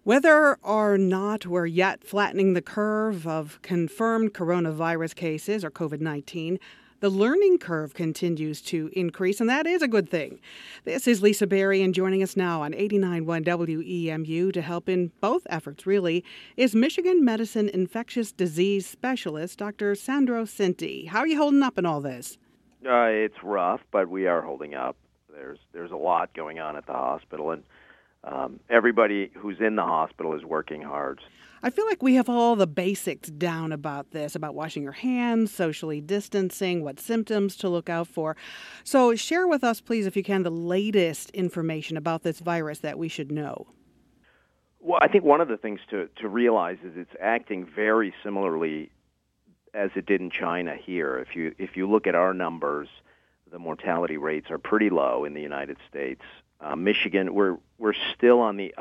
Whether or not we're yet flattening the curve of confirmed coronavirus cases or COVID-19, the learning curve continues to increase, and that is a good thing. This is Lisa Berry, and joining us now on 89.1 WEMU to help in both efforts, really, is Michigan Medicine infectious disease specialist, Dr. Sandro Cinti. How are you holding up in all this? It's rough, but we are holding up. There's a lot going on at the hospital, and everybody who's in the hospital is working hard. I feel like we have all the basics down about this, about washing your hands, socially distancing, what symptoms to look out for. So share with us, please, if you can, the latest information about this virus that we should know. Well, I think one of the things to realize is it's acting very similarly as it did in China here. If you look at our numbers, the mortality rates are pretty low in the United States. Michigan, we're still on the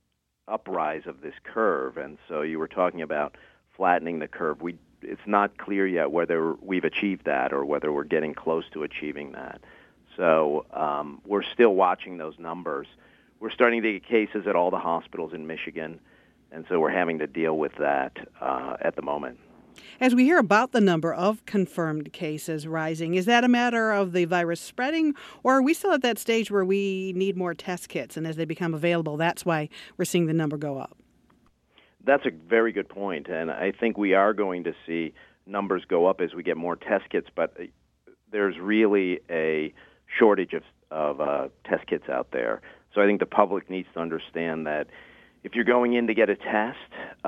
uprise of this curve, and so you were talking about flattening the curve. It's not clear yet whether we've achieved that or whether we're getting close to achieving that. So we're still watching those numbers. We're starting to get cases at all the hospitals in Michigan, and so we're having to deal with that at the moment. As we hear about the number of confirmed cases rising, is that a matter of the virus spreading, or are we still at that stage where we need more test kits, and as they become available, that's why we're seeing the number go up? That's a very good point, and I think we are going to see numbers go up as we get more test kits, but there's really a shortage of test kits out there. So I think the public needs to understand that if you're going in to get a test,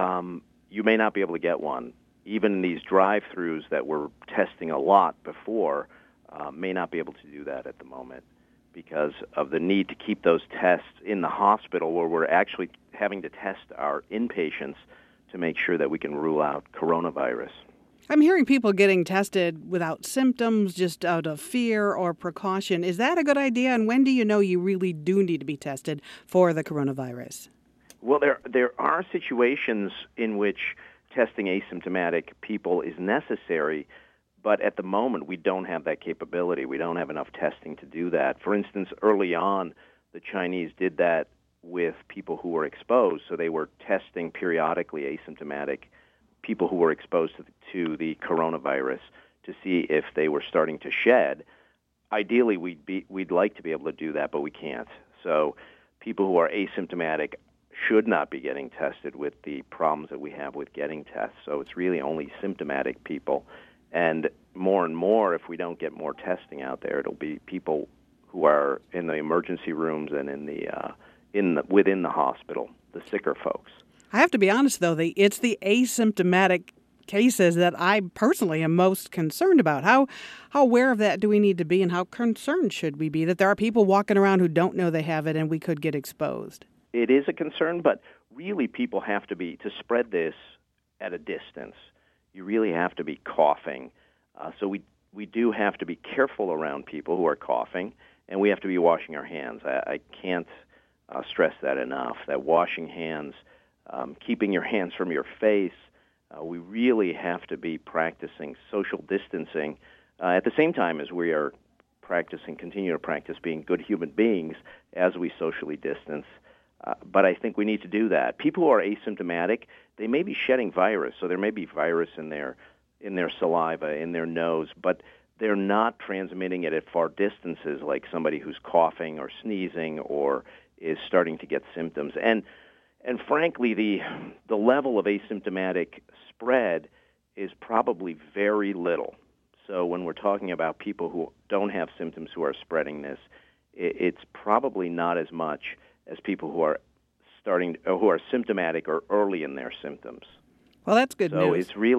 you may not be able to get one. Even these drive-thrus that were testing a lot before may not be able to do that at the moment because of the need to keep those tests in the hospital where we're actually having to test our inpatients to make sure that we can rule out coronavirus. I'm hearing people getting tested without symptoms, just out of fear or precaution. Is that a good idea? And when do you know you really do need to be tested for the coronavirus? Well, there are situations in which testing asymptomatic people is necessary, but at the moment we don't have that capability. We don't have enough testing to do that. For instance, early on, the Chinese did that with people who were exposed, so they were testing periodically asymptomatic people who were exposed to the coronavirus to see if they were starting to shed. Ideally, we'd like to be able to do that, but we can't. So people who are asymptomatic should not be getting tested with the problems that we have with getting tests. So it's really only symptomatic people. And more, if we don't get more testing out there, it'll be people who are in the emergency rooms and within the hospital, the sicker folks. I have to be honest, though, it's the asymptomatic cases that I personally am most concerned about. How aware of that do we need to be, and how concerned should we be that there are people walking around who don't know they have it and we could get exposed? It is a concern, but really people have to to spread this at a distance. You really have to be coughing. So we do have to be careful around people who are coughing, and we have to be washing our hands. I can't stress that enough, that washing hands, keeping your hands from your face, we really have to be practicing social distancing at the same time as we are continue to practice being good human beings as we socially distance. But I think we need to do that. People who are asymptomatic, they may be shedding virus, so there may be virus in their saliva, in their nose, but they're not transmitting it at far distances like somebody who's coughing or sneezing or is starting to get symptoms. And frankly, the level of asymptomatic spread is probably very little. So when we're talking about people who don't have symptoms who are spreading this, it's probably not as much as people who are symptomatic or early in their symptoms. Well, that's good news. So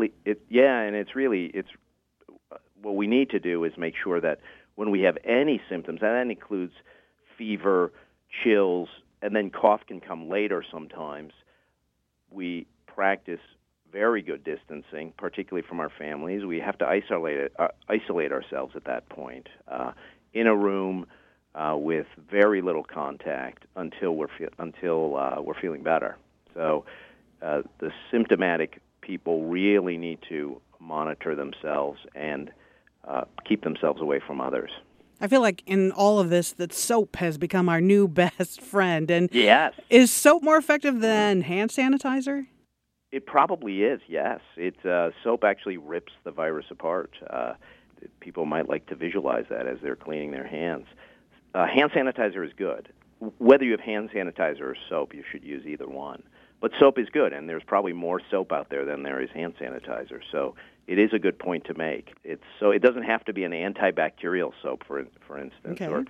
it's what we need to do is make sure that when we have any symptoms, and that includes fever, chills, and then cough can come later sometimes, we practice very good distancing, particularly from our families. We have to isolate ourselves at that point in a room with very little contact until we're feeling better. So the symptomatic people really need to monitor themselves and keep themselves away from others. I feel like in all of this that soap has become our new best friend. And Yes. is soap more effective than hand sanitizer? It probably is, yes. Soap actually rips the virus apart. People might like to visualize that as they're cleaning their hands. Hand sanitizer is good. Whether you have hand sanitizer or soap, you should use either one. But soap is good, and there's probably more soap out there than there is hand sanitizer. So it is a good point to make. It doesn't have to be an antibacterial soap, for instance. Okay. Or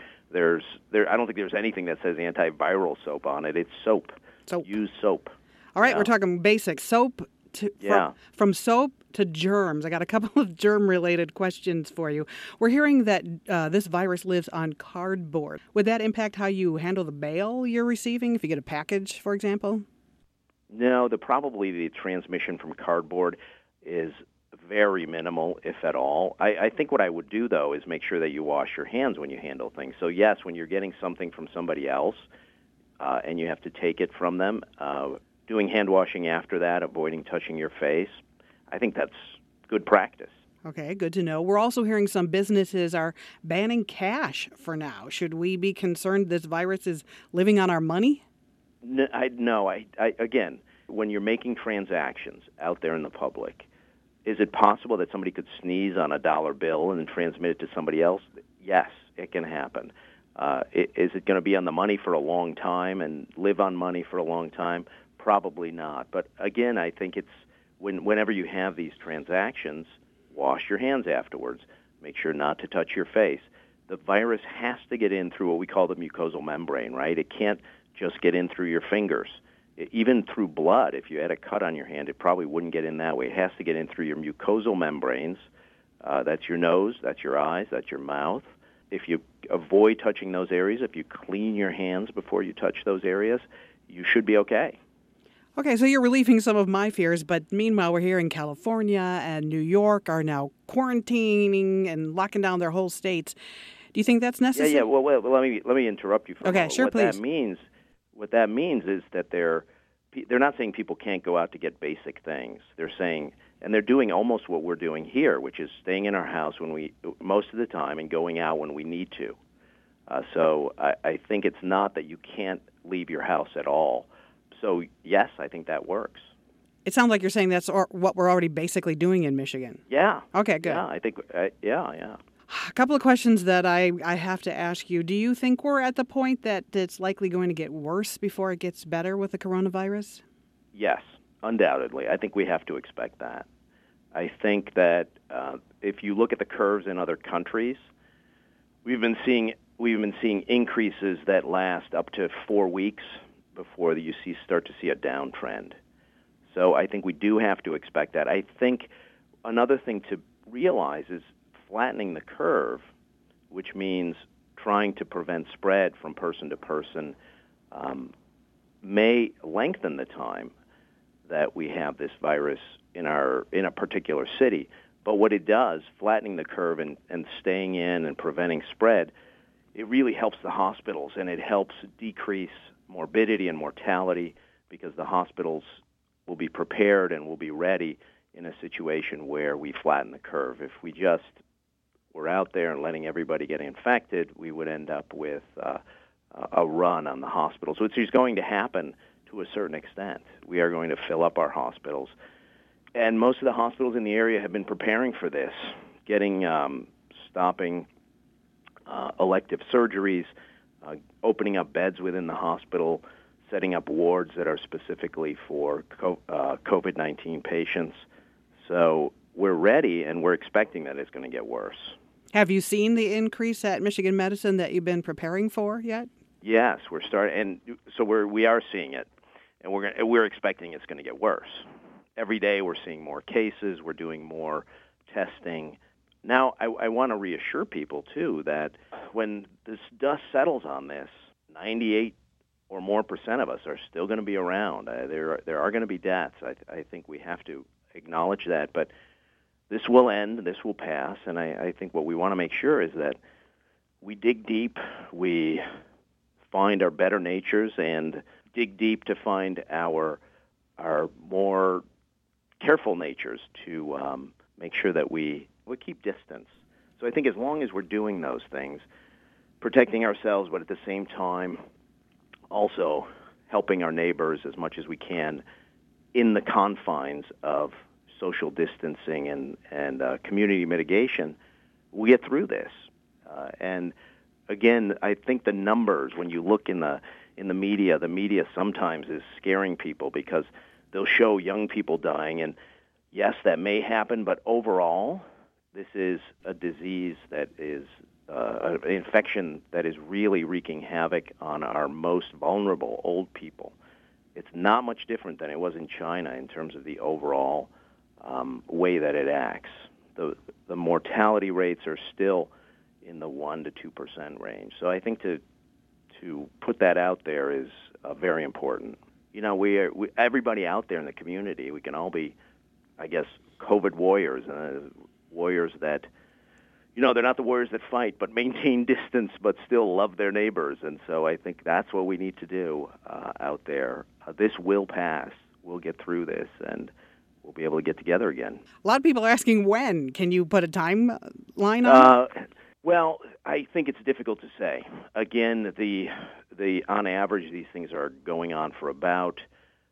I don't think there's anything that says antiviral soap on it. It's soap. Soap. Use soap. All right, Yeah. We're talking basic soap. From soap to germs. I got a couple of germ-related questions for you. We're hearing that this virus lives on cardboard. Would that impact how you handle the mail you're receiving if you get a package, for example? No, probably the transmission from cardboard is very minimal, if at all. I think what I would do, though, is make sure that you wash your hands when you handle things. So, yes, when you're getting something from somebody else and you have to take it from them, doing hand washing after that, avoiding touching your face, I think that's good practice. Okay, good to know. We're also hearing some businesses are banning cash for now. Should we be concerned this virus is living on our money? No, again, when you're making transactions out there in the public, is it possible that somebody could sneeze on a dollar bill and then transmit it to somebody else? Yes, it can happen. Is it going to be on the money for a long time and live on money for a long time? Probably not. But again, I think it's whenever you have these transactions, wash your hands afterwards. Make sure not to touch your face. The virus has to get in through what we call the mucosal membrane, right? It can't just get in through your fingers. Even through blood, if you had a cut on your hand, it probably wouldn't get in that way. It has to get in through your mucosal membranes. That's your nose, that's your eyes, that's your mouth. If you avoid touching those areas, if you clean your hands before you touch those areas, you should be okay. Okay, so you're relieving some of my fears, but meanwhile, we're here in California and New York are now quarantining and locking down their whole states. Do you think that's necessary? Yeah. Well, let me interrupt you for a moment. Sure, please. What that means is that they're not saying people can't go out to get basic things. They're saying, and they're doing almost what we're doing here, which is staying in our house most of the time and going out when we need to. So I think it's not that you can't leave your house at all. So, yes, I think that works. It sounds like you're saying that's what we're already basically doing in Michigan. Yeah. Okay, good. Yeah, I think, yeah. A couple of questions that I have to ask you. Do you think we're at the point that it's likely going to get worse before it gets better with the coronavirus? Yes, undoubtedly. I think we have to expect that. I think that if you look at the curves in other countries, we've been seeing increases that last up to 4 weeks before you start to see a downtrend. So I think we do have to expect that. I think another thing to realize is flattening the curve, which means trying to prevent spread from person to person, may lengthen the time that we have this virus in a particular city. But what it does, flattening the curve and staying in and preventing spread, it really helps the hospitals, and it helps decrease morbidity and mortality because the hospitals will be prepared and will be ready in a situation where we flatten the curve. If we just were out there and letting everybody get infected, we would end up with a run on the hospitals, which is going to happen to a certain extent. We are going to fill up our hospitals. And most of the hospitals in the area have been preparing for this, stopping elective surgeries, opening up beds within the hospital, setting up wards that are specifically for COVID-19 patients. So we're ready, and we're expecting that it's going to get worse. Have you seen the increase at Michigan Medicine that you've been preparing for yet? Yes, we're starting, and so we are seeing it, and we're expecting it's going to get worse. Every day we're seeing more cases, we're doing more testing. Now, I want to reassure people, too, that when this dust settles on this, 98 or more % of us are still going to be around. There are going to be deaths. I think we have to acknowledge that. But this will end, this will pass, and I think what we want to make sure is that we dig deep, we find our better natures, and dig deep to find our more careful natures to make sure that we keep distance. So I think as long as we're doing those things, protecting ourselves, but at the same time also helping our neighbors as much as we can in the confines of social distancing and community mitigation, we'll get through this. And again, I think the numbers, when you look in the media sometimes is scaring people because they'll show young people dying. And yes, that may happen, but overall, this is a disease that is an infection that is really wreaking havoc on our most vulnerable old people. It's not much different than it was in China in terms of the overall way that it acts. The mortality rates are still in the 1% to 2% range. So I think to put that out there is very important. You know, everybody out there in the community, we can all be, I guess, COVID warriors, warriors that, you know, they're not the warriors that fight, but maintain distance, but still love their neighbors. And so I think that's what we need to do out there. This will pass. We'll get through this, and we'll be able to get together again. A lot of people are asking when. Can you put a timeline on it? Well, I think it's difficult to say. Again, the on average, these things are going on for about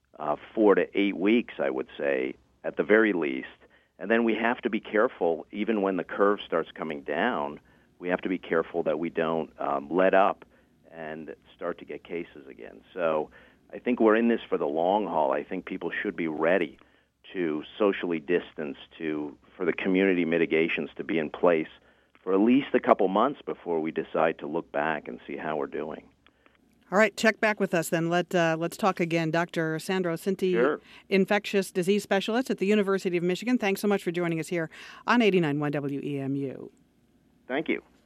4 to 8 weeks, I would say, at the very least. And then we have to be careful, even when the curve starts coming down, we have to be careful that we don't let up and start to get cases again. So I think we're in this for the long haul. I think people should be ready to socially distance, for the community mitigations to be in place for at least a couple months before we decide to look back and see how we're doing. All right, check back with us then. Let's talk again. Dr. Sandro Cinti, Sure. Infectious Disease Specialist at the University of Michigan. Thanks so much for joining us here on 89.1 WEMU. Thank you.